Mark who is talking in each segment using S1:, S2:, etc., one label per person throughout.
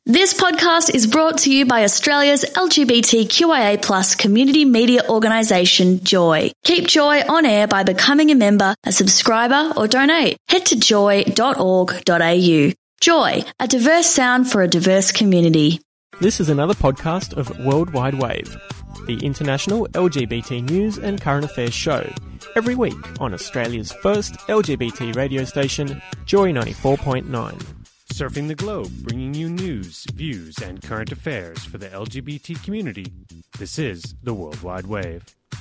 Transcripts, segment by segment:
S1: This podcast is brought to you by Australia's LGBTQIA+ community media organisation, Joy. Keep Joy on air by becoming a member, a subscriber or donate. Head to joy.org.au. Joy, a diverse sound for a diverse community.
S2: This is another podcast of Worldwide Wave, the international LGBT news and current affairs show, every week on Australia's first LGBT radio station, Joy 94.9.
S3: Surfing the globe, bringing you news, views, and current affairs for the LGBT community. This is the Worldwide Wave.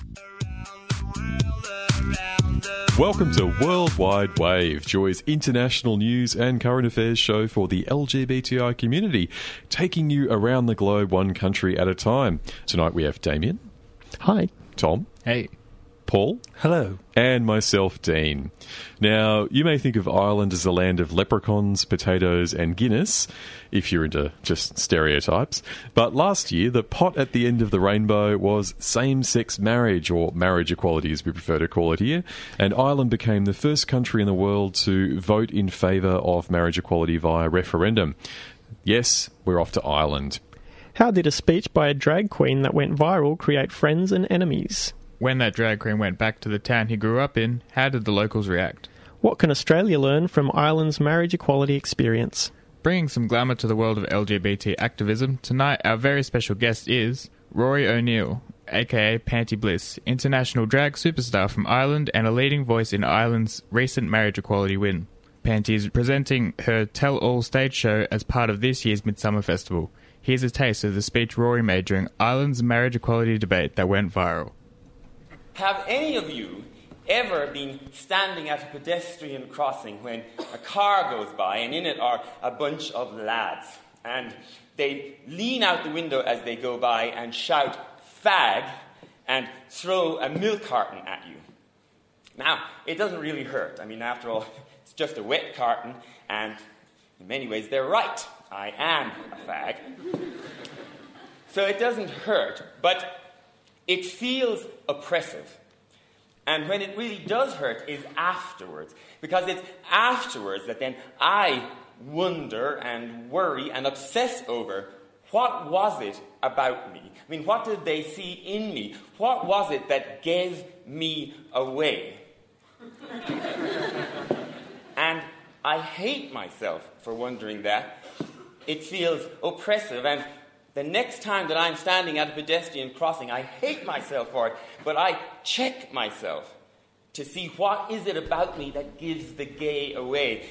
S4: Welcome to Worldwide Wave, Joy's international news and current affairs show for the LGBTI community, taking you around the globe one country at a time. Tonight we have Damien.
S2: Hi.
S4: Tom.
S5: Hey.
S4: Paul.
S5: Hello.
S4: And myself, Dean. Now, you may think of Ireland as a land of leprechauns, potatoes and Guinness, if you're into just stereotypes. But last year, the pot at the end of the rainbow was same-sex marriage, or marriage equality as we prefer to call it here, and Ireland became the first country in the world to vote in favour of marriage equality via referendum. Yes, we're off to Ireland.
S2: How did a speech by a drag queen that went viral create friends and enemies?
S5: When that drag queen went back to the town he grew up in, how did the locals react?
S2: What can Australia learn from Ireland's marriage equality experience?
S5: Bringing some glamour to the world of LGBT activism, tonight our very special guest is Rory O'Neill, aka Panty Bliss, international drag superstar from Ireland and a leading voice in Ireland's recent marriage equality win. Panty is presenting her Tell-All stage show as part of this year's Midsummer Festival. Here's a taste of the speech Rory made during Ireland's marriage equality debate that went viral.
S6: Have any of you ever been standing at a pedestrian crossing when a car goes by and in it are a bunch of lads and they lean out the window as they go by and shout "fag" and throw a milk carton at you? Now, it doesn't really hurt. I mean, after all, it's just a wet carton and in many ways they're right. I am a fag. So it doesn't hurt, but it feels oppressive. And when it really does hurt is afterwards. Because it's afterwards that then I wonder and worry and obsess over what was it about me? I mean, what did they see in me? What was it that gave me away? And I hate myself for wondering that. It feels oppressive, and the next time that I'm standing at a pedestrian crossing, I hate myself for it, but I check myself to see what is it about me that gives the gay away.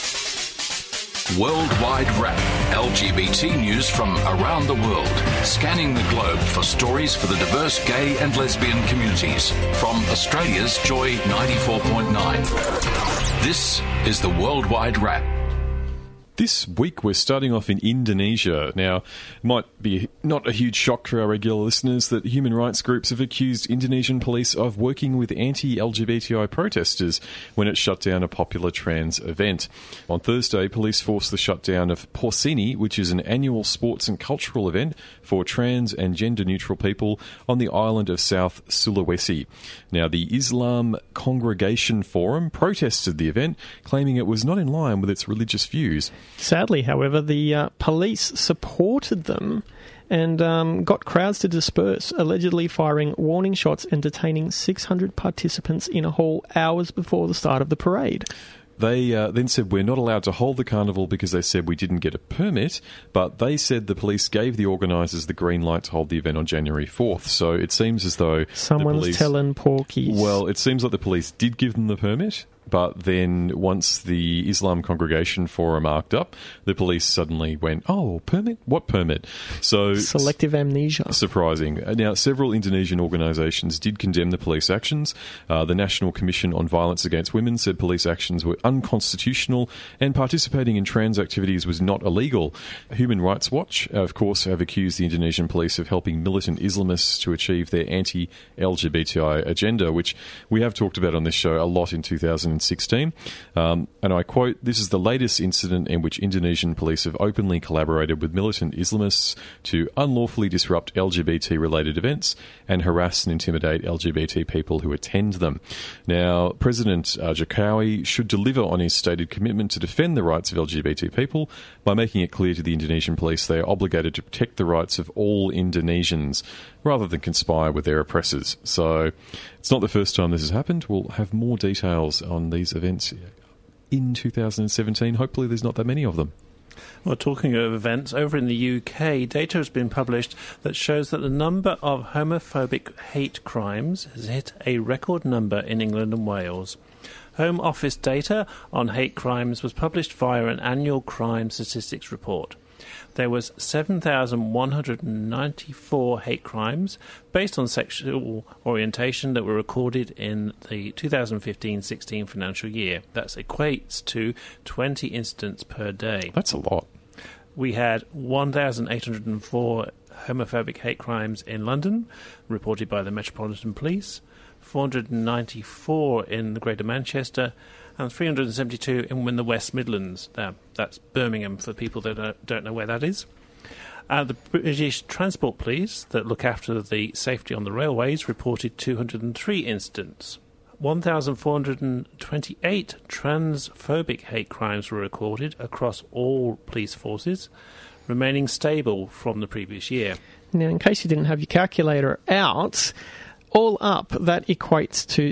S7: Worldwide Wrap, LGBT news from around the world, scanning the globe for stories for the diverse gay and lesbian communities. From Australia's Joy 94.9. This is the Worldwide Wrap.
S4: This week we're starting off in Indonesia. Now, it might be not a huge shock for our regular listeners that human rights groups have accused Indonesian police of working with anti-LGBTI protesters when it shut down a popular trans event. On Thursday, police forced the shutdown of Porseni, which is an annual sports and cultural event for trans and gender-neutral people on the island of South Sulawesi. Now, the Islam Congregation Forum protested the event, claiming it was not in line with its religious views.
S2: Sadly, however, the police supported them and got crowds to disperse, allegedly firing warning shots and detaining 600 participants in a hall hours before the start of the parade.
S4: They then said we're not allowed to hold the carnival because they said we didn't get a permit, but they said the police gave the organisers the green light to hold the event on January 4th. So it seems as though
S2: someone's telling porkies.
S4: Well, it seems like the police did give them the permit, but then once the Islam Congregation Forum arced up, the police suddenly went, oh, permit? What permit? So
S2: selective amnesia.
S4: Surprising. Now, several Indonesian organisations did condemn the police actions. The National Commission on Violence Against Women said police actions were unconstitutional and participating in trans activities was not illegal. Human Rights Watch, of course, have accused the Indonesian police of helping militant Islamists to achieve their anti-LGBTI agenda, which we have talked about on this show a lot in 2016. 2016. And I quote, "This is the latest incident in which Indonesian police have openly collaborated with militant Islamists to unlawfully disrupt LGBT-related events and harass and intimidate LGBT people who attend them." Now, President Jokowi should deliver on his stated commitment to defend the rights of LGBT people by making it clear to the Indonesian police they are obligated to protect the rights of all Indonesians rather than conspire with their oppressors. So it's not the first time this has happened. We'll have more details on these events in 2017. Hopefully there's not that many of them.
S8: Well, talking of events, over in the UK, data has been published that shows that the number of homophobic hate crimes has hit a record number in England and Wales. Home Office data on hate crimes was published via an annual crime statistics report. There was 7,194 hate crimes based on sexual orientation that were recorded in the 2015-16 financial year. That equates to 20 incidents per day.
S4: That's a lot.
S8: We had 1,804 homophobic hate crimes in London, reported by the Metropolitan Police, 494 in the Greater Manchester, and 372 in the West Midlands. That's Birmingham for people that don't know where that is. The British Transport Police, that look after the safety on the railways, reported 203 incidents. 1,428 transphobic hate crimes were recorded across all police forces, remaining stable from the previous year.
S2: Now, in case you didn't have your calculator out, all up, that equates to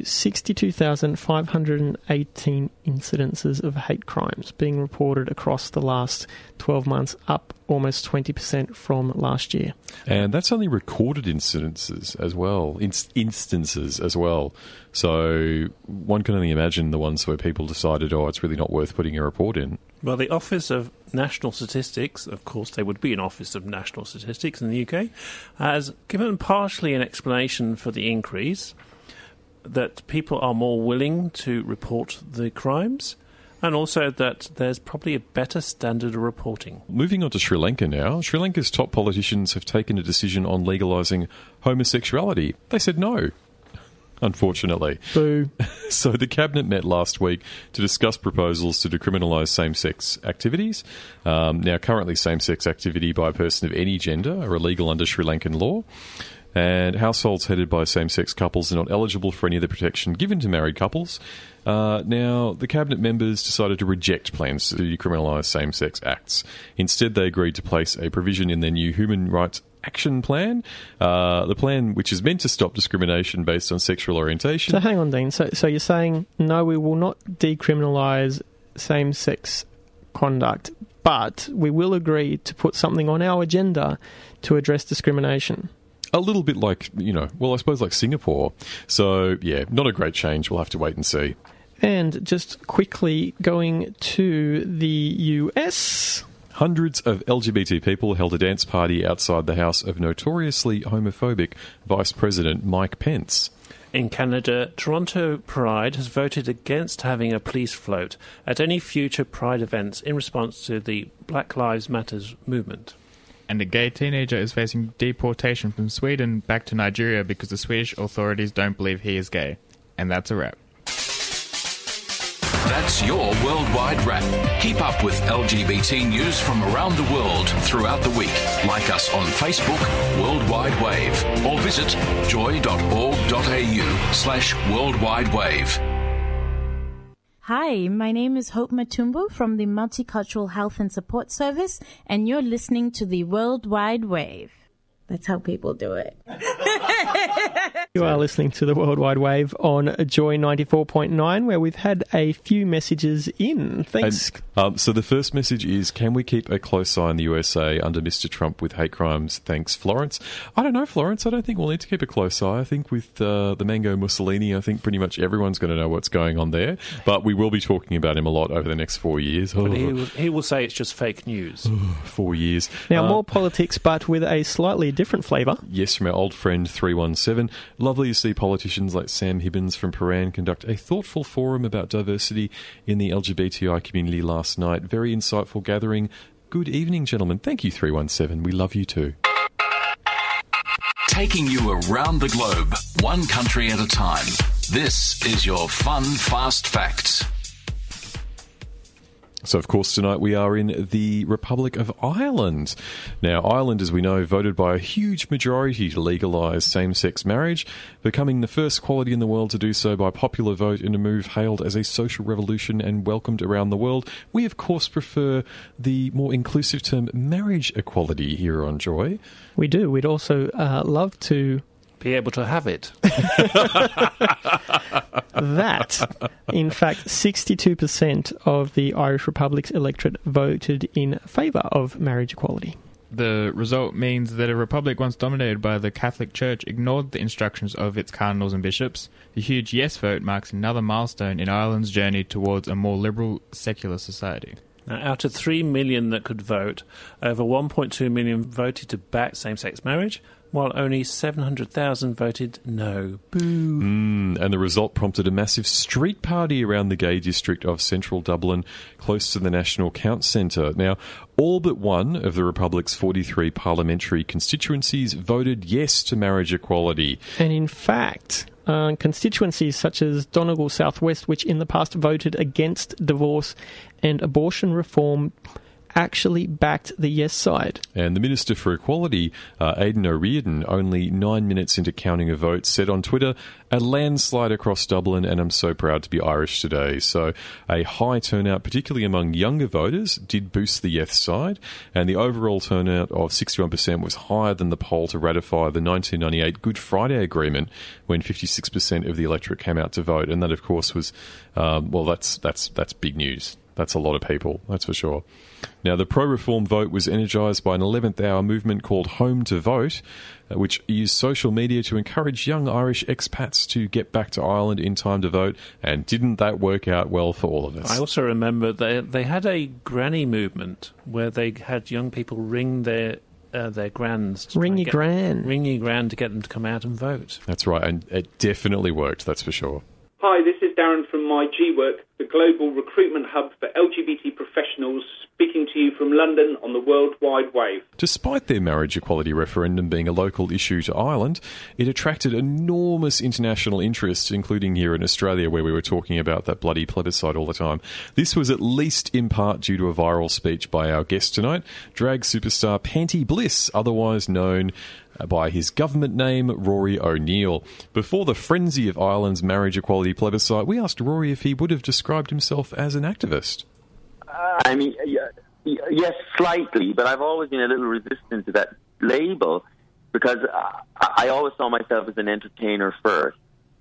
S2: 62,518 incidences of hate crimes being reported across the last 12 months, up almost 20% from last year.
S4: And that's only recorded instances as well. Instances as well. So one can only imagine the ones where people decided, it's really not worth putting a report in.
S8: Well, the Office of National Statistics, of course there would be an Office of National Statistics in the UK, has given partially an explanation for the increase, that people are more willing to report the crimes, and also that there's probably a better standard of reporting.
S4: Moving on to Sri Lanka now. Sri Lanka's top politicians have taken a decision on legalising homosexuality. They said no, unfortunately.
S2: Boo.
S4: So the Cabinet met last week to discuss proposals to decriminalise same-sex activities. Now, currently same-sex activity by a person of any gender are illegal under Sri Lankan law. And households headed by same-sex couples are not eligible for any of the protection given to married couples. Now, the Cabinet members decided to reject plans to decriminalise same-sex acts. Instead, they agreed to place a provision in their new Human Rights Action Plan, the plan which is meant to stop discrimination based on sexual orientation.
S2: So hang on, Dean. So you're saying, no, we will not decriminalise same-sex conduct, but we will agree to put something on our agenda to address discrimination.
S4: A little bit like, I suppose like Singapore. So, yeah, not a great change. We'll have to wait and see.
S2: And just quickly going to the US.
S4: Hundreds of LGBT people held a dance party outside the house of notoriously homophobic Vice President Mike Pence.
S8: In Canada, Toronto Pride has voted against having a police float at any future Pride events in response to the Black Lives Matter movement.
S5: And a gay teenager is facing deportation from Sweden back to Nigeria because the Swedish authorities don't believe he is gay. And that's a wrap.
S7: That's your Worldwide Wrap. Keep up with LGBT news from around the world throughout the week. Like us on Facebook, Worldwide Wave, or visit joy.org.au/worldwidewave.
S9: Hi, my name is Hope Matumbo from the Multicultural Health and Support Service, and you're listening to the Worldwide Wave. That's how people do it.
S2: You are listening to the Worldwide Wave on Joy 94.9, where we've had a few messages in. Thanks.
S4: And, so the first message is, can we keep a close eye on the USA under Mr. Trump with hate crimes? Thanks, Florence. I don't know, Florence. I don't think we'll need to keep a close eye. I think with the Mango Mussolini, I think pretty much everyone's going to know what's going on there. But we will be talking about him a lot over the next 4 years.
S8: But he will say it's just fake news.
S4: 4 years.
S2: Now, more politics, but with a slightly different flavour.
S4: Yes, from our old friend 317. Lovely to see politicians like Sam Hibbins from Paran conduct a thoughtful forum about diversity in the LGBTI community last night. Very insightful gathering. Good evening, gentlemen. Thank you, 317. We love you too.
S7: Taking you around the globe, one country at a time. This is your Fun Fast Facts.
S4: So, of course, tonight we are in the Republic of Ireland. Now, Ireland, as we know, voted by a huge majority to legalise same-sex marriage, becoming the first quality in the world to do so by popular vote in a move hailed as a social revolution and welcomed around the world. We, of course, prefer the more inclusive term marriage equality here on Joy.
S2: We do. We'd also love to
S8: be able to have it.
S2: That, in fact, 62% of the Irish Republic's electorate voted in favour of marriage equality.
S5: The result means that a republic once dominated by the Catholic Church ignored the instructions of its cardinals and bishops. The huge yes vote marks another milestone in Ireland's journey towards a more liberal, secular society.
S8: Now, out of 3 million that could vote, over 1.2 million voted to back same-sex marriage, while only 700,000 voted no. Boo.
S4: And the result prompted a massive street party around the gay district of central Dublin, close to the National Count Centre. Now, all but one of the Republic's 43 parliamentary constituencies voted yes to marriage equality.
S2: And in fact, constituencies such as Donegal Southwest, which in the past voted against divorce and abortion reform, actually backed the yes side.
S4: And the Minister for Equality, Aidan O'Riordan, only 9 minutes into counting a vote, said on Twitter, "A landslide across Dublin, and I'm so proud to be Irish today." So a high turnout, particularly among younger voters, did boost the yes side, and the overall turnout of 61% was higher than the poll to ratify the 1998 Good Friday Agreement, when 56% of the electorate came out to vote. And that, of course, was, that's big news. That's a lot of people, that's for sure. Now, the pro-reform vote was energised by an 11th-hour movement called Home to Vote, which used social media to encourage young Irish expats to get back to Ireland in time to vote, and didn't that work out well for all of us?
S8: I also remember they had a granny movement where they had young people ring their grands.
S2: Ring your gran
S8: to get them to come out and vote.
S4: That's right, and it definitely worked, that's for sure.
S10: Hi, this is Darren from My G-Work, the global recruitment hub for LGBT professionals, speaking to you from London on the World Wide Wave.
S4: Despite their marriage equality referendum being a local issue to Ireland, it attracted enormous international interest, including here in Australia, where we were talking about that bloody plebiscite all the time. This was at least in part due to a viral speech by our guest tonight, drag superstar Panty Bliss, otherwise known by his government name, Rory O'Neill. Before the frenzy of Ireland's marriage equality plebiscite, we asked Rory if he would have described himself as an activist.
S11: Yes, slightly, but I've always been a little resistant to that label because I always saw myself as an entertainer first.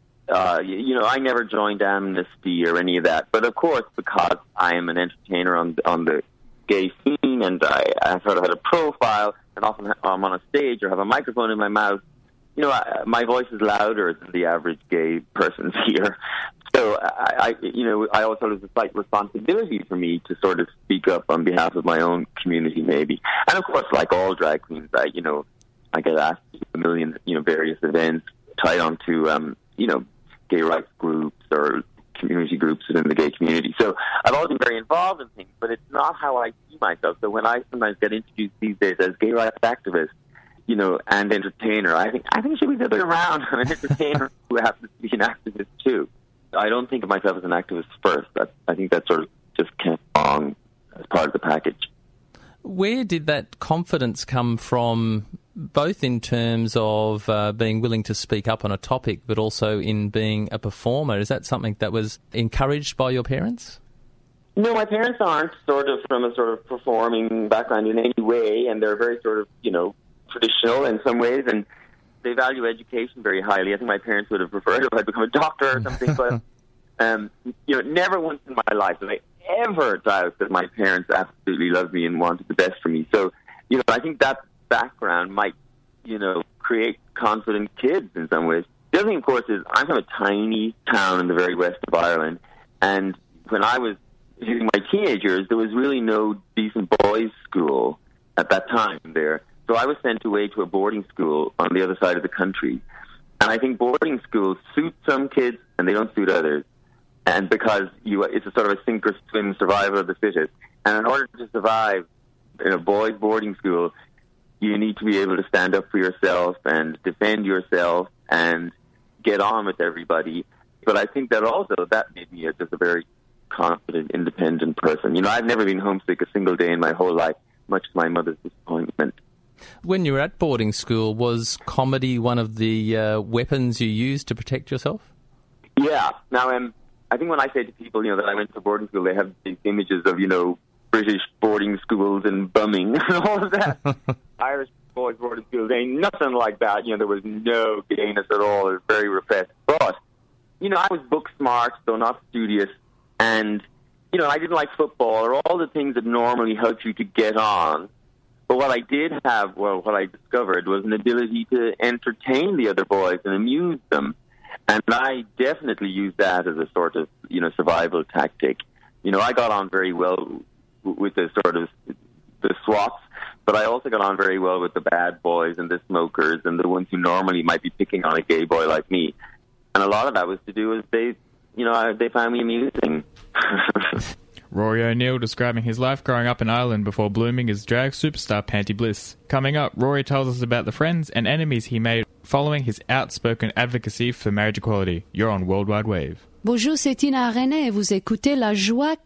S11: I never joined Amnesty or any of that, but of course, because I am an entertainer on the gay scene and I sort of had a profile, and often I'm on a stage or have a microphone in my mouth, my voice is louder than the average gay person's here. So I always thought it was a slight responsibility for me to sort of speak up on behalf of my own community, maybe. And of course, like all drag queens, I get asked to a million, various events tied onto, gay rights groups or community groups within the gay community. So I've always been very involved in things, but it's not how I see myself. So when I sometimes get introduced these days as gay rights activist, and entertainer, I think it should be the other way around. I'm an entertainer who happens to be an activist too. I don't think of myself as an activist first. I think that sort of just came along as part of the package.
S12: Where did that confidence come from, both in terms of being willing to speak up on a topic, but also in being a performer? Is that something that was encouraged by your parents?
S11: No, my parents aren't sort of from a sort of performing background in any way, and they're very sort of, traditional in some ways, and they value education very highly. I think my parents would have preferred if I'd become a doctor or something, but, never once in my life did I ever doubt that my parents absolutely loved me and wanted the best for me. So, I think that background might, create confident kids in some ways. The other thing, of course, is I'm from a tiny town in the very west of Ireland, and when I was hitting my teenage years, there was really no decent boys' school at that time there. So I was sent away to a boarding school on the other side of the country. And I think boarding schools suit some kids and they don't suit others. And because it's a sort of a sink or swim survival of the fittest. And in order to survive in a boys' boarding school, you need to be able to stand up for yourself and defend yourself and get on with everybody But I think that also that made me just a very confident, independent person. You know, I've never been homesick a single day in my whole life, much to my mother's disappointment.
S12: When you were at boarding school, was comedy one of the weapons you used to protect yourself?
S11: Yeah. Now, I think when I say to people, you know, that I went to boarding school, they have these images of, you know, British boarding schools and bumming and all of that. Irish boys' boarding schools ain't nothing like that. You know, there was no gayness at all. It was very repressed. But, you know, I was book smart, so not studious. And, you know, I didn't like football or all the things that normally help you to get on. But what I did have, well, what I discovered was an ability to entertain the other boys and amuse them. And I definitely used that as a sort of, you know, survival tactic. You know, I got on very well with the sort of the swats, but I also got on very well with the bad boys and the smokers and the ones who normally might be picking on a gay boy like me. And a lot of that was to do with they found me amusing.
S5: Rory O'Neill describing his life growing up in Ireland before blooming as drag superstar Panty Bliss. Coming up, Rory tells us about the friends and enemies he made following his outspoken advocacy for marriage equality. You're on Worldwide Wave.
S13: Bonjour, c'est Tina René et vous écoutez La Joie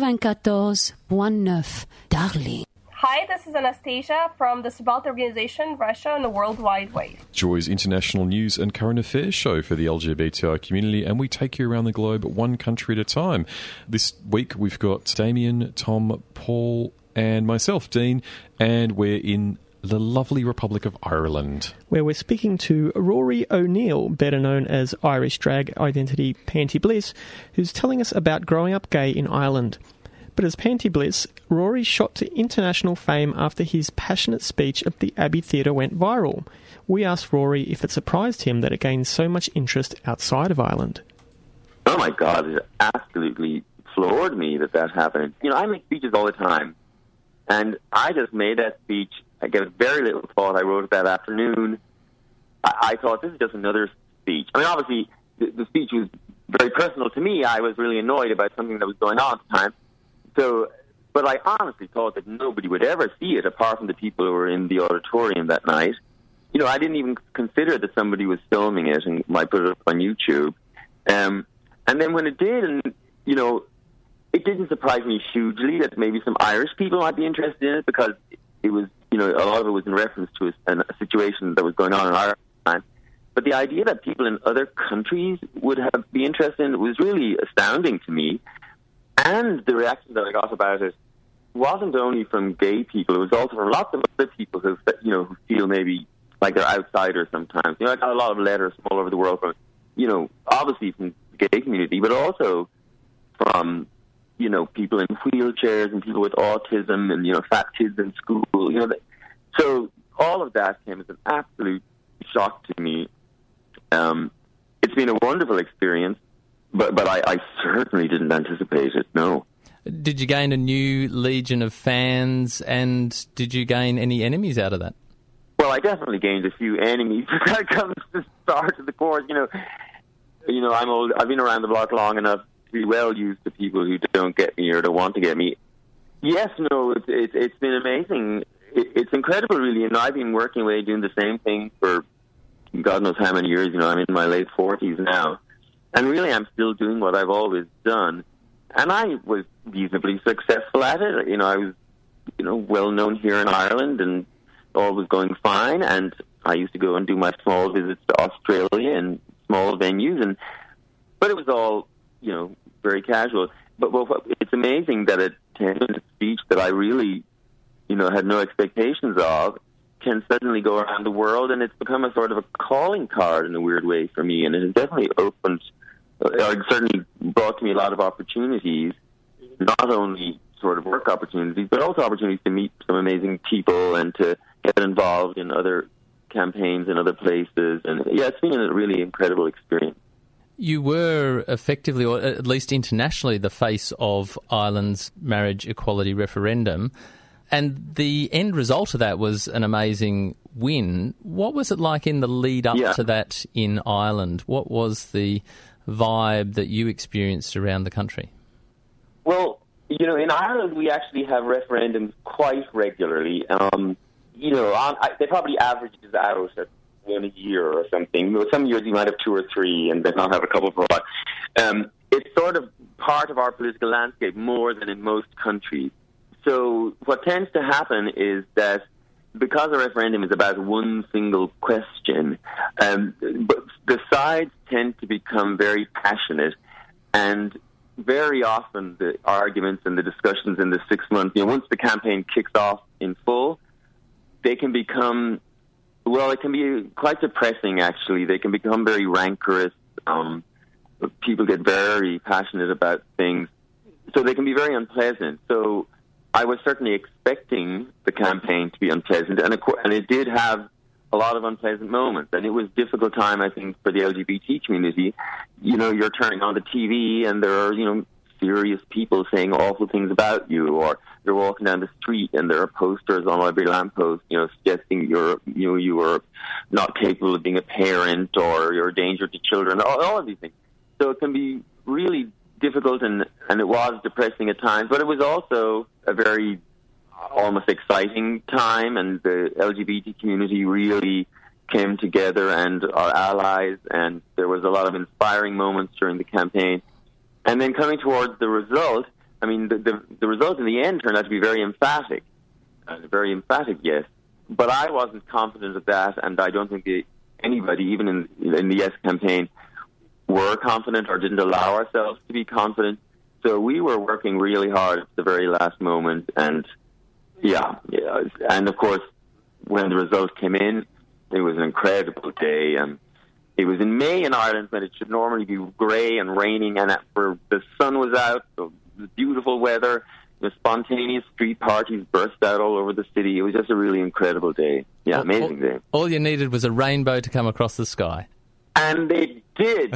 S13: 94.9. Darling.
S14: Hi, this is Anastasia from the Subaltern Organization, Russia, on the World Wide Wave.
S4: Joy's international news and current affairs show for the LGBTI community, and we take you around the globe one country at a time. This week we've got Damien, Tom, Paul and myself, Dean, and we're in the lovely Republic of Ireland,
S2: where we're speaking to Rory O'Neill, better known as Irish drag identity Panty Bliss, who's telling us about growing up gay in Ireland. But as Panty Bliss, Rory shot to international fame after his passionate speech at the Abbey Theatre went viral. We asked Rory if it surprised him that it gained so much interest outside of Ireland.
S11: Oh my God, it absolutely floored me that happened. You know, I make speeches all the time, and I just made that speech. I gave very little thought. I wrote it that afternoon. I thought, this is just another speech. I mean, obviously, the speech was very personal to me. I was really annoyed about something that was going on at the time. So, but I honestly thought that nobody would ever see it apart from the people who were in the auditorium that night. You know, I didn't even consider that somebody was filming it and might put it up on YouTube. And then when it did, and, you know, it didn't surprise me hugely that maybe some Irish people might be interested in it, because it was, you know, a lot of it was in reference to a situation that was going on in Ireland. But the idea that people in other countries would be interested in it was really astounding to me. And the reaction that I got about it wasn't only from gay people, it was also from lots of other people who, you know, who feel maybe like they're outsiders sometimes. You know, I got a lot of letters from all over the world from, you know, obviously from the gay community, but also from, you know, people in wheelchairs and people with autism and, you know, fat kids in school, you know. So all of that came as an absolute shock to me. It's been a wonderful experience. But I certainly didn't anticipate it, no.
S12: Did you gain a new legion of fans, and did you gain any enemies out of that?
S11: Well, I definitely gained a few enemies. That comes to the start of the course. You know, I'm old. I've been around the block long enough to be well used to people who don't get me or don't want to get me. Yes, no, it's been amazing. It's incredible, really. You know, I've been working away doing the same thing for God knows how many years. You know, I'm in my late 40s now. And really, I'm still doing what I've always done. And I was reasonably successful at it. You know, I was, you know, well known here in Ireland, and all was going fine. And I used to go and do my small visits to Australia and small venues. But it was all, you know, very casual. But it's amazing that a 10-minute speech that I really, you know, had no expectations of can suddenly go around the world, and it's become a sort of a calling card in a weird way for me, and it has definitely opened, certainly brought to me a lot of opportunities, not only sort of work opportunities, but also opportunities to meet some amazing people and to get involved in other campaigns in other places, and yeah, it's been a really incredible experience.
S12: You were effectively, or at least internationally, the face of Ireland's marriage equality referendum. And the end result of that was an amazing win. What was it like in the lead up to that in Ireland? What was the vibe that you experienced around the country?
S11: Well, you know, in Ireland we actually have referendums quite regularly. You know, they probably average out at one a year or something. Some years you might have 2 or 3 and then not have a couple for a while. It's sort of part of our political landscape more than in most countries. So what tends to happen is that because a referendum is about one single question, but the sides tend to become very passionate, and very often the arguments and the discussions in the 6 months, once the campaign kicks off in full, they can become, well, it can be quite depressing, actually. They can become very rancorous. People get very passionate about things. So they can be very unpleasant. So I was certainly expecting the campaign to be unpleasant, and it did have a lot of unpleasant moments. And it was a difficult time, I think, for the LGBT community. You're turning on the TV and there are, serious people saying awful things about you, or you're walking down the street and there are posters on every lamppost, suggesting you are not capable of being a parent or you're a danger to children, all of these things. So it can be really difficult, and it was depressing at times, but it was also a very almost exciting time, and the LGBT community really came together and are allies, and there was a lot of inspiring moments during the campaign. And then coming towards the result, I mean, the result in the end turned out to be very emphatic, yes. But I wasn't confident of that, and I don't think anybody, even in the Yes campaign, were confident or didn't allow ourselves to be confident. So we were working really hard at the very last moment, and and of course, when the result came in, it was an incredible day. It was in May in Ireland when it should normally be grey and raining, and the sun was out, so it was beautiful weather. The spontaneous street parties burst out all over the city. It was just a really incredible day. Yeah, amazing day.
S12: All you needed was a rainbow to come across the sky.
S11: And they did.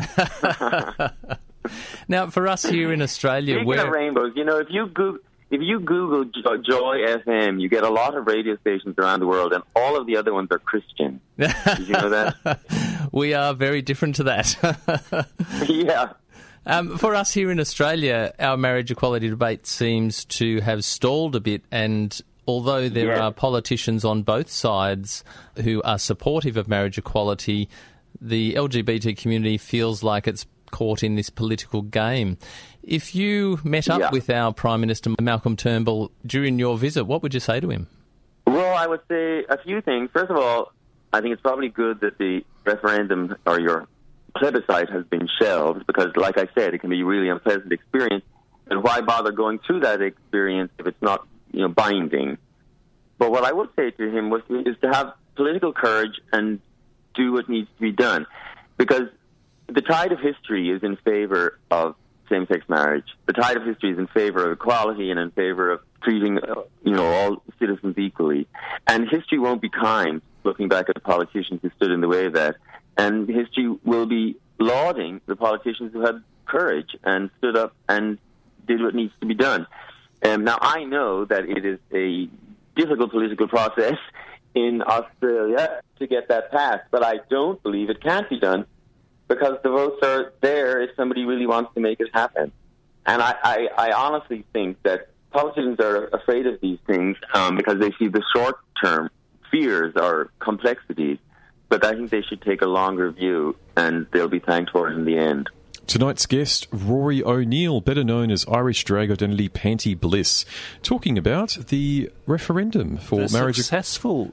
S12: Now, for us here in Australia,
S11: speaking of rainbows, if you Google Joy FM, you get a lot of radio stations around the world, and all of the other ones are Christian. Did you know that?
S12: We are very different to that.
S11: Yeah.
S12: For us here in Australia, our marriage equality debate seems to have stalled a bit, and although there are politicians on both sides who are supportive of marriage equality, the LGBT community feels like it's caught in this political game. If you met up with our Prime Minister, Malcolm Turnbull, during your visit, what would you say to him?
S11: Well, I would say a few things. First of all, I think it's probably good that the referendum or your plebiscite has been shelved, because, like I said, it can be a really unpleasant experience. And why bother going through that experience if it's not, binding? But what I would say to him is to have political courage and do what needs to be done, because the tide of history is in favor of same-sex marriage. The tide of history is in favor of equality and in favor of treating, all citizens equally. And history won't be kind, looking back at the politicians who stood in the way of that. And history will be lauding the politicians who had courage and stood up and did what needs to be done. Now, I know that it is a difficult political process in Australia to get that passed, but I don't believe it can't be done, because the votes are there if somebody really wants to make it happen. And I honestly think that politicians are afraid of these things because they see the short-term fears or complexities, but I think they should take a longer view, and they'll be thanked for it in the end.
S4: Tonight's guest, Rory O'Neill, better known as Irish drag identity Panty Bliss, talking about the referendum for marriage.
S8: Successful.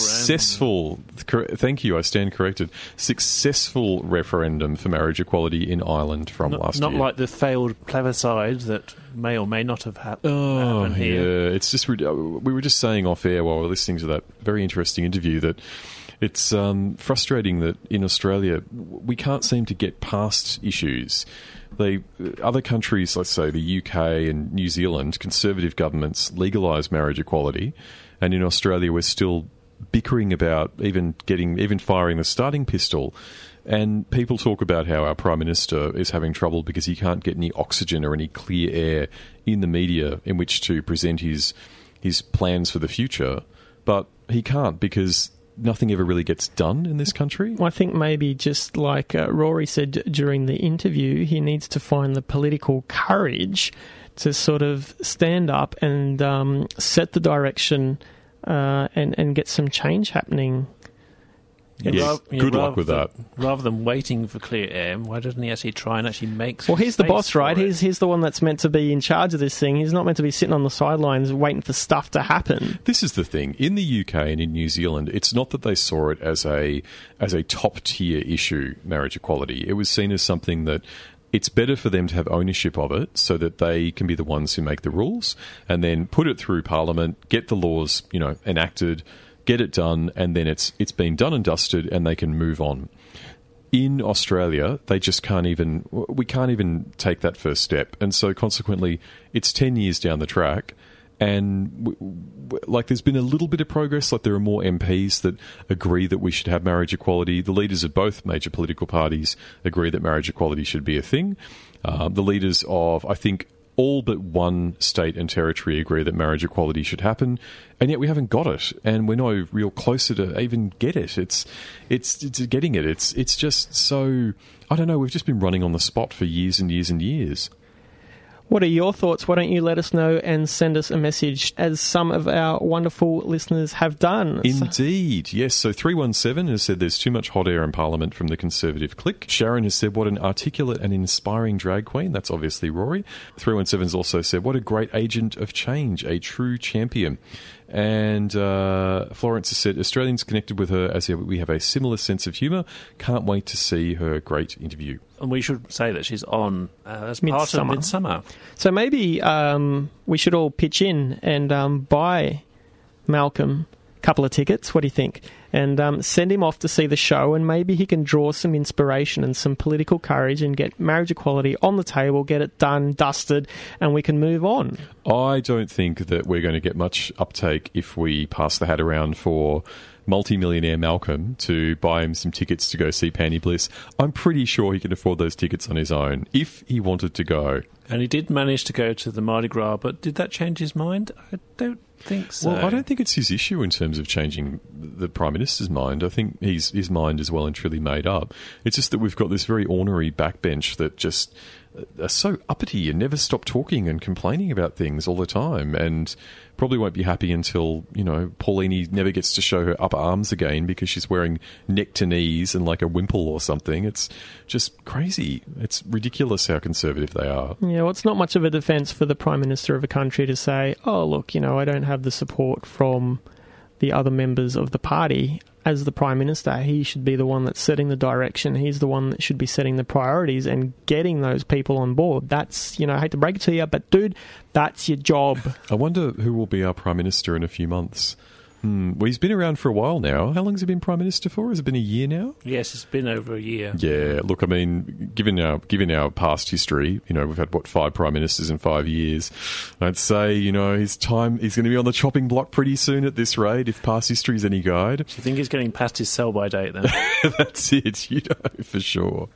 S4: Thank you, I stand corrected. Successful referendum for marriage equality in Ireland from last year.
S8: Not like the failed plebiscite that may or may not have happened here.
S4: Yeah, it's just we were just saying off air while we were listening to that very interesting interview that it's frustrating that in Australia we can't seem to get past issues. Other countries, let's say the UK and New Zealand, conservative governments legalise marriage equality, and in Australia we're still bickering about even firing the starting pistol. And people talk about how our Prime Minister is having trouble because he can't get any oxygen or any clear air in the media in which to present his plans for the future. But he can't, because nothing ever really gets done in this country.
S2: I think maybe just like Rory said during the interview, he needs to find the political courage to sort of stand up and set the direction and get some change happening.
S4: Yes, good luck with that.
S8: Rather than waiting for clear air, why doesn't he actually try and actually make some
S2: Well, he's the
S8: space
S2: boss, right?
S8: for it?
S2: He's the one that's meant to be in charge of this thing. He's not meant to be sitting on the sidelines waiting for stuff to happen.
S4: This is the thing. In the UK and in New Zealand, it's not that they saw it as a top-tier issue, marriage equality. It was seen as something that it's better for them to have ownership of it so that they can be the ones who make the rules and then put it through Parliament, get the laws, enacted, get it done, and then it's been done and dusted and they can move on. In Australia, they just can't even take that first step. And so consequently, it's 10 years down the track. And there's been a little bit of progress. Like, there are more MPs that agree that we should have marriage equality. The leaders of both major political parties agree that marriage equality should be a thing. The leaders of, I think, all but one state and territory agree that marriage equality should happen, and yet we haven't got it, and we're no real closer to even get it. It's getting it. It's just so, I don't know. We've just been running on the spot for years and years and years.
S2: What are your thoughts? Why don't you let us know and send us a message, as some of our wonderful listeners have done.
S4: Indeed, yes. So 317 has said there's too much hot air in Parliament from the Conservative clique. Sharon has said, what an articulate and inspiring drag queen. That's obviously Rory. 317's also said, what a great agent of change, a true champion. And Florence has said, Australians connected with her as we have a similar sense of humour. Can't wait to see her great interview.
S8: And we should say that she's on as part of Midsummer.
S2: So maybe we should all pitch in and buy Malcolm a couple of tickets. What do you think? And send him off to see the show, and maybe he can draw some inspiration and some political courage and get marriage equality on the table, get it done, dusted, and we can move on.
S4: I don't think that we're going to get much uptake if we pass the hat around for multi-millionaire Malcolm to buy him some tickets to go see Panty Bliss. I'm pretty sure he can afford those tickets on his own, if he wanted to go.
S8: And he did manage to go to the Mardi Gras, but did that change his mind? I don't think so.
S4: Well, I don't think it's his issue in terms of changing the Prime Minister's mind. I think his mind is well and truly made up. It's just that we've got this very ornery backbench that just are so uppity and never stop talking and complaining about things all the time, and probably won't be happy until, Paulini never gets to show her upper arms again because she's wearing neck to knees and like a wimple or something. It's just crazy. It's ridiculous how conservative they are.
S2: Yeah, well, it's not much of a defence for the Prime Minister of a country to say, oh, look, I don't have the support from the other members of the party. As the Prime Minister, he should be the one that's setting the direction. He's the one that should be setting the priorities and getting those people on board. That's, I hate to break it to you, but dude, that's your job.
S4: I wonder who will be our Prime Minister in a few months. Well, he's been around for a while now. How long has he been Prime Minister for? Has it been a year now?
S8: Yes, it's been over a year.
S4: Yeah, look, I mean, given our past history, we've had, 5 Prime Ministers in 5 years. I'd say, he's going to be on the chopping block pretty soon at this rate, if past history is any guide.
S8: Do you think he's getting past his sell-by date then?
S4: That's it, for sure.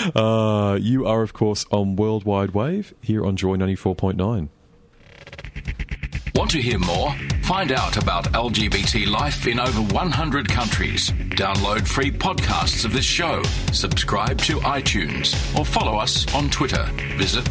S4: You are, of course, on Worldwide Wave, here on Joy 94.9.
S7: Want to hear more? Find out about LGBT life in over 100 countries. Download free podcasts of this show. Subscribe to iTunes or follow us on Twitter. Visit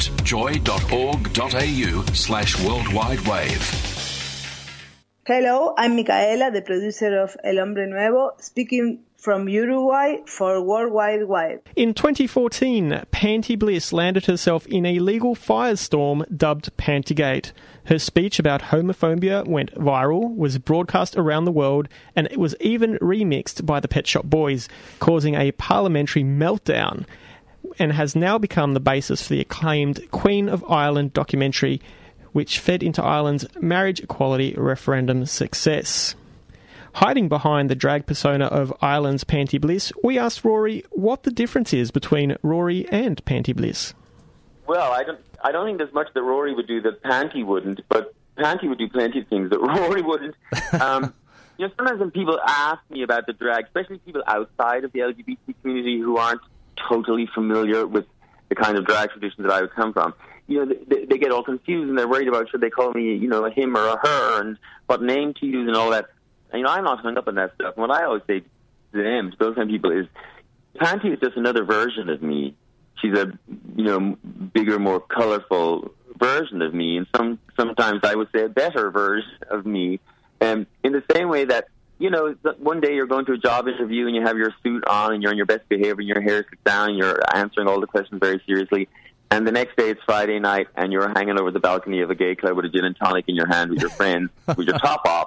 S7: joy.org.au/worldwidewave.
S15: Hello, I'm Micaela, the producer of El Hombre Nuevo, speaking from Uruguay for World Wide Web.
S2: In 2014, Panty Bliss landed herself in a legal firestorm dubbed Pantygate. Her speech about homophobia went viral, was broadcast around the world, and it was even remixed by the Pet Shop Boys, causing a parliamentary meltdown, and has now become the basis for the acclaimed Queen of Ireland documentary, which fed into Ireland's marriage equality referendum success. Hiding behind the drag persona of Ireland's Panty Bliss, we asked Rory what the difference is between Rory and Panty Bliss.
S11: Well, I don't think there's much that Rory would do that Panty wouldn't, but Panty would do plenty of things that Rory wouldn't. Sometimes when people ask me about the drag, especially people outside of the LGBT community who aren't totally familiar with the kind of drag tradition that I would come from, they get all confused and they're worried about should they call me, a him or a her and what name to use and all that. And, I'm not hung up on that stuff. And what I always say to them, to those kind of people, is Panty is just another version of me. She's a, bigger, more colorful version of me, and sometimes I would say a better version of me. In the same way that, one day you're going to a job interview and you have your suit on and you're in your best behavior and your hair is down and you're answering all the questions very seriously. And the next day it's Friday night and you're hanging over the balcony of a gay club with a gin and tonic in your hand with your friends with your top off.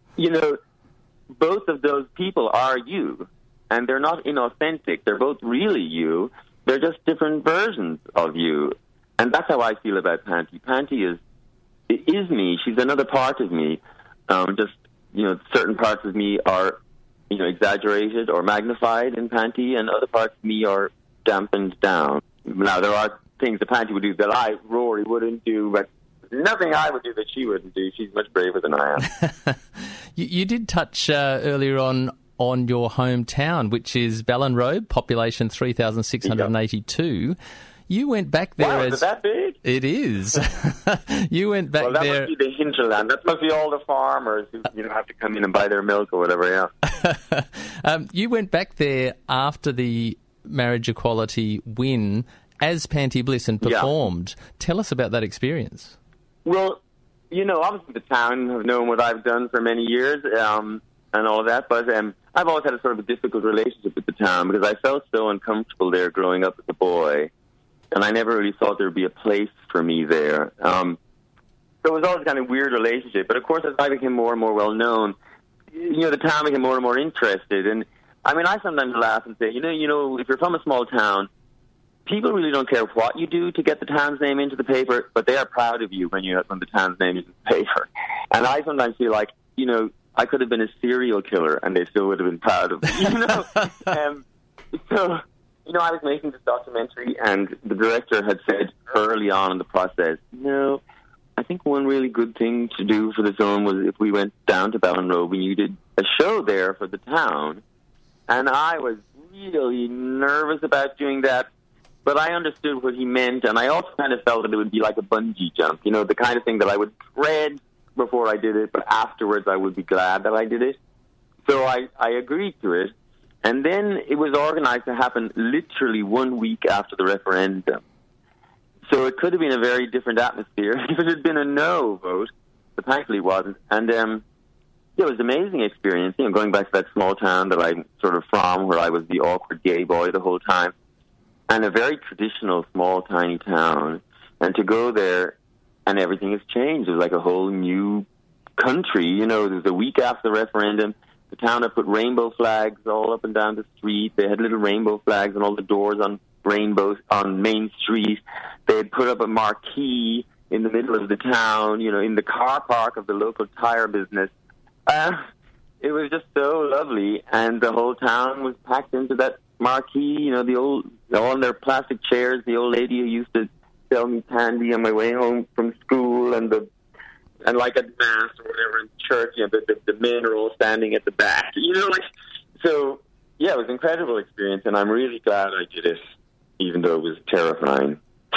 S11: Both of those people are you. And they're not inauthentic. They're both really you. They're just different versions of you. And that's how I feel about Panti. Panti is me. She's another part of me. Certain parts of me are, exaggerated or magnified in Panti, and other parts of me are dampened down. Now, there are things that Panti would do that Rory, wouldn't do, but nothing I would do that she wouldn't do. She's much braver than I am.
S12: You did touch earlier on your hometown, which is Ballinrobe, population 3,682. You went back there
S11: Wow, is it that big?
S12: It is. You went back
S11: that
S12: there...
S11: must be the hinterland. That must be all the farmers who have to come in and buy their milk or whatever, yeah.
S12: You went back there after the marriage equality win as Panti Bliss and performed. Yeah. Tell us about that experience.
S11: Well, obviously the town have known what I've done for many years, and all of that, but I've always had a sort of a difficult relationship with the town because I felt so uncomfortable there growing up as a boy, and I never really thought there would be a place for me there. So it was always kind of a weird relationship, but of course as I became more and more well-known, the town became more and more interested, and I sometimes laugh and say, if you're from a small town, people really don't care what you do to get the town's name into the paper, but they are proud of you when the town's name is in the paper. And I sometimes feel like, I could have been a serial killer and they still would have been proud of me, I was making this documentary and the director had said early on in the process, I think one really good thing to do for the film was if we went down to Ballinrobe and you did a show there for the town. And I was really nervous about doing that, but I understood what he meant, and I also kind of felt that it would be like a bungee jump, the kind of thing that I would dread before I did it, but afterwards I would be glad that I did it. So I agreed to it. And then it was organized to happen literally 1 week after the referendum. So it could have been a very different atmosphere if it had been a no vote, but thankfully it wasn't. And it was an amazing experience, going back to that small town that I'm sort of from, where I was the awkward gay boy the whole time, and a very traditional, small, tiny town. And to go there, and everything has changed. It was like a whole new country. It was a week after the referendum. The town had put rainbow flags all up and down the street. They had little rainbow flags on all the doors on Main Street. They had put up a marquee in the middle of the town, in the car park of the local tire business. It was just so lovely, and the whole town was packed into that marquee. All in their plastic chairs. The old lady who used to sell me candy on my way home from school, and like at mass or whatever in church, the men are all standing at the back. So yeah, it was an incredible experience, and I'm really glad I did it, even though it was terrifying.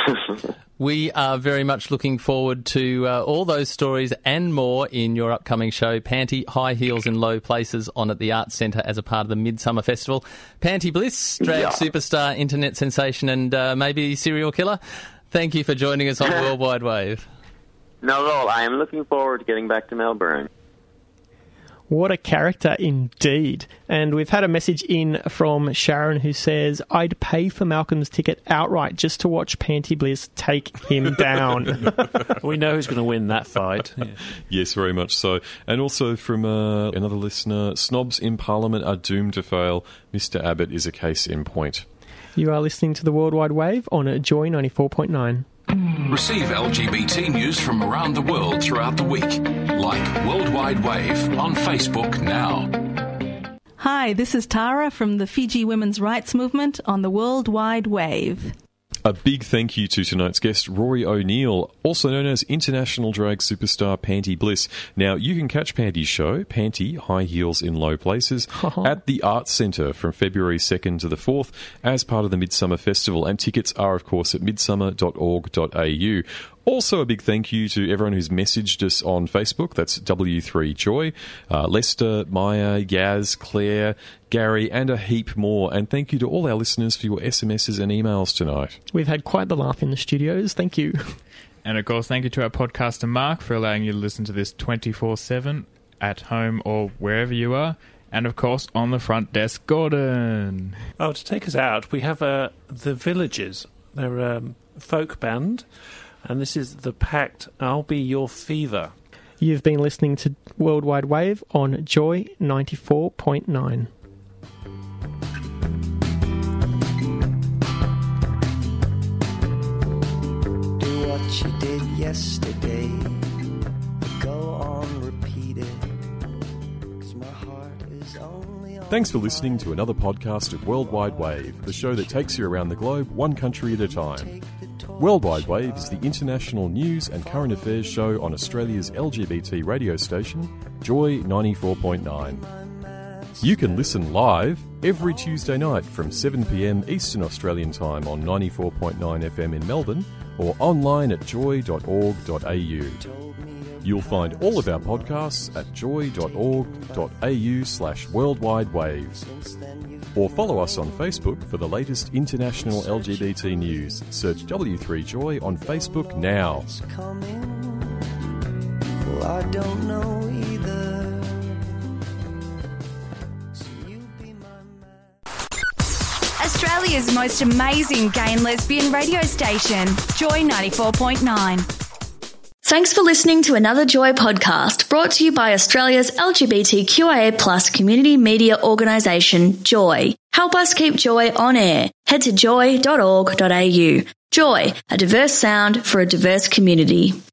S12: We are very much looking forward to all those stories and more in your upcoming show, Panti, High Heels in Low Places, on at the Arts Centre as a part of the Midsummer Festival. Panti Bliss, drag superstar, internet sensation, and maybe serial killer. Thank you for joining us on Worldwide Wave.
S11: Not at all. I am looking forward to getting back to Melbourne.
S2: What a character indeed. And we've had a message in from Sharon who says, I'd pay for Malcolm's ticket outright just to watch Panti Bliss take him down.
S8: We know who's going to win that fight. Yeah.
S4: Yes, very much so. And also from another listener, snobs in Parliament are doomed to fail. Mr. Abbott is a case in point.
S2: You are listening to the Worldwide Wave on Joy 94.9.
S7: Receive LGBT news from around the world throughout the week. Like Worldwide Wave on Facebook now.
S16: Hi, this is Tara from the Fiji Women's Rights Movement on the Worldwide Wave.
S4: A big thank you to tonight's guest, Rory O'Neill, also known as international drag superstar Panti Bliss. Now, you can catch Panti's show, Panti, High Heels in Low Places, at the Arts Centre from February 2nd to the 4th as part of the Midsummer Festival. And tickets are, of course, at midsummer.org.au. Also, a big thank you to everyone who's messaged us on Facebook. That's W3Joy, Lester, Maya, Yaz, Claire, Gary, and a heap more. And thank you to all our listeners for your SMSs and emails tonight.
S2: We've had quite the laugh in the studios. Thank you.
S5: And, of course, thank you to our podcaster, Mark, for allowing you to listen to this 24/7. at home or wherever you are. And, of course, on the front desk, Gordon.
S8: Oh, to take us out, we have The Villagers. They're a folk band, and this is The Pact, I'll Be Your Fever.
S2: You've been listening to Worldwide Wave on Joy 94.9.
S17: Do what you did yesterday. Go on, repeat it. 'Cause my heart is only on.
S4: Thanks for listening to another podcast of Worldwide Wave, the show that takes you around the globe one country at a time. Worldwide Wave is the international news and current affairs show on Australia's LGBT radio station, Joy 94.9. You can listen live every Tuesday night from 7 p.m. Eastern Australian Time on 94.9 FM in Melbourne or online at joy.org.au. You'll find all of our podcasts at joy.org.au/worldwidewave. Or follow us on Facebook for the latest international LGBT news. Search W3Joy on Facebook now.
S17: Well, I don't know either.
S18: Australia's most amazing gay and lesbian radio station, Joy 94.9.
S1: Thanks for listening to another Joy podcast brought to you by Australia's LGBTQIA+ community media organisation, Joy. Help us keep Joy on air. Head to joy.org.au. Joy, a diverse sound for a diverse community.